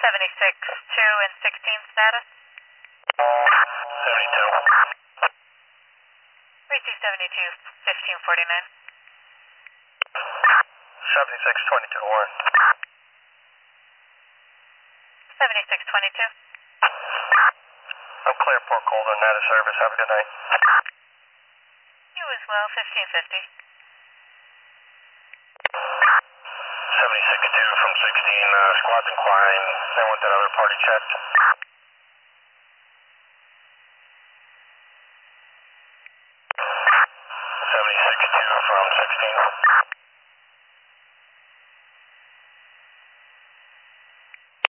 76-2 and 16 status. 72. Receive 72-1549. 7622 Warren. 7622. I'm clear, Port Colder, not a service. Have a good night. You as well, 1550. 76-2 from 16. Squad's inquiring. They want that other party checked. 76-2 from 16.